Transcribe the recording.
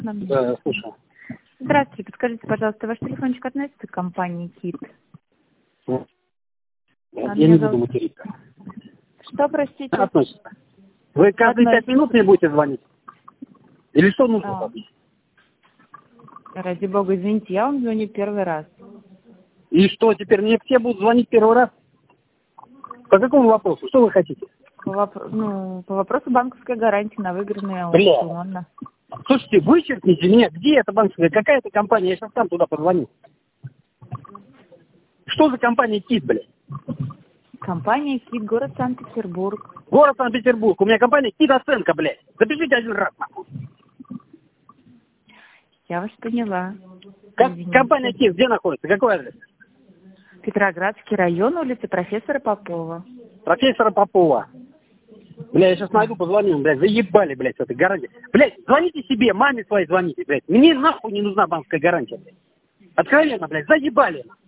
Да, слушаю. Здравствуйте, подскажите, пожалуйста, ваш телефончик относится к компании КИТ? Я не буду материться. Что, простите? Относится. Вы каждые 5 минут мне будете звонить? Или что нужно? Ради бога, извините, я вам звоню первый раз. И что, теперь мне все будут звонить первый раз? По какому вопросу? Что вы хотите? По вопросу банковской гарантии на выигранные аукционно. Слушайте, вычеркните меня. Где эта банковская? Какая это компания? Я сейчас сам туда позвоню. Что за компания КИТ, блядь? Компания КИТ, город Санкт-Петербург. Город Санкт-Петербург. У меня компания КИТ оценка, блядь. Запишите один раз. Я вас поняла. Компания КИТ где находится? Какой адрес? Петроградский район, улица профессора Попова. Профессора Попова. Бля, я сейчас найду, позвоню, блядь, заебали, блядь, в этой гарантии. Блядь, звоните себе, маме своей звоните, блядь. Мне нахуй не нужна банковская гарантия, блядь. Откровенно, блядь, заебали.